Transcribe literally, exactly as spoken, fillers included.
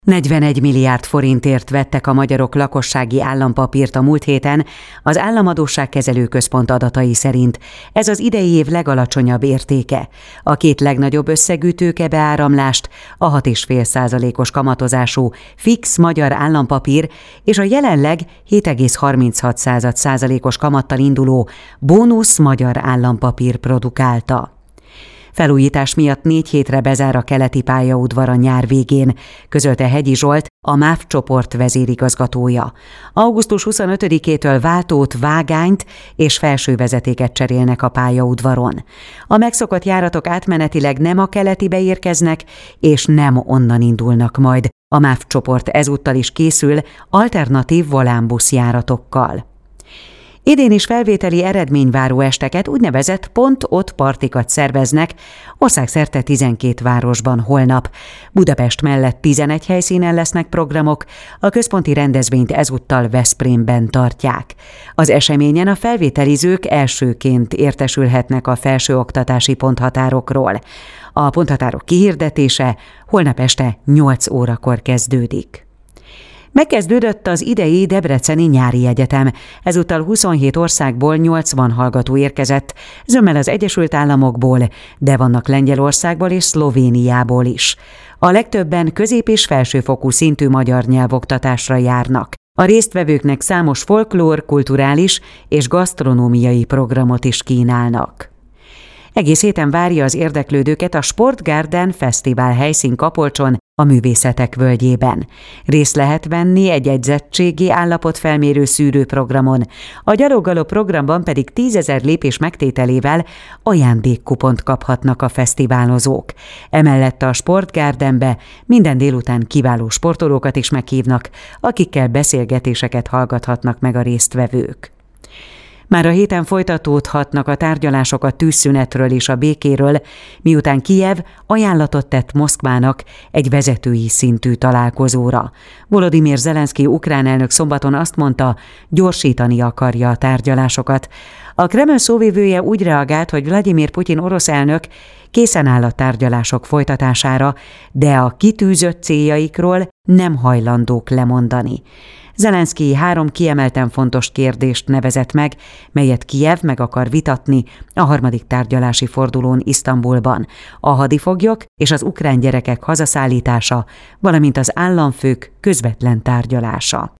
negyvenegy milliárd forintért vettek a magyarok lakossági állampapírt a múlt héten az Államadósságkezelő Központ adatai szerint. Ez az idei év legalacsonyabb értéke. A két legnagyobb összegű tőkebeáramlást a hat egész öt százalékos kamatozású fix magyar állampapír és a jelenleg hét egész harminchat százalékos kamattal induló bónusz magyar állampapír produkálta. Felújítás miatt négy hétre bezár a keleti pályaudvar a nyár végén, közölte Hegyi Zsolt, a MÁV csoport vezérigazgatója. augusztus huszonötödikétől váltót, vágányt és felsővezetéket cserélnek a pályaudvaron. A megszokott járatok átmenetileg nem a keletibe érkeznek, és nem onnan indulnak majd. A MÁV csoport ezúttal is készül alternatív volánbusz járatokkal. Idén is felvételi eredményváró esteket, úgynevezett pont-ott partikat szerveznek országszerte tizenkét városban holnap. Budapest mellett tizenegy helyszínen lesznek programok, a központi rendezvényt ezúttal Veszprémben tartják. Az eseményen a felvételizők elsőként értesülhetnek a felsőoktatási ponthatárokról. A ponthatárok kihirdetése holnap este nyolc órakor kezdődik. Megkezdődött az idei Debreceni Nyári Egyetem. Ezúttal huszonhét országból nyolcvan hallgató érkezett, zömmel az Egyesült Államokból, de vannak Lengyelországból és Szlovéniából is. A legtöbben közép- és felsőfokú szintű magyar nyelvoktatásra járnak. A résztvevőknek számos folklór, kulturális és gasztronómiai programot is kínálnak. Egész héten várja az érdeklődőket a Sportgarden Fesztivál helyszín Kapolcson, a Művészetek Völgyében. Részt lehet venni egy edzettségi állapotfelmérő szűrőprogramon, a gyaloggalop programban pedig tízezer lépés megtételével ajándékkupont kaphatnak a fesztiválozók. Emellett a Sportgardenbe minden délután kiváló sportolókat is meghívnak, akikkel beszélgetéseket hallgathatnak meg a résztvevők. Már a héten folytatódhatnak a tárgyalások a tűzszünetről és a békéről, miután Kijev ajánlatot tett Moszkvának egy vezetői szintű találkozóra. Volodymyr Zelenszky ukrán elnök szombaton azt mondta, gyorsítani akarja a tárgyalásokat. A Kreml szóvivője úgy reagált, hogy Vladimir Putyin orosz elnök készen áll a tárgyalások folytatására, de a kitűzött céljaikról nem hajlandók lemondani. Zelenszky három kiemelten fontos kérdést nevezett meg, melyet Kijev meg akar vitatni a harmadik tárgyalási fordulón Isztambulban: a hadifoglyok és az ukrán gyerekek hazaszállítása, valamint az államfők közvetlen tárgyalása.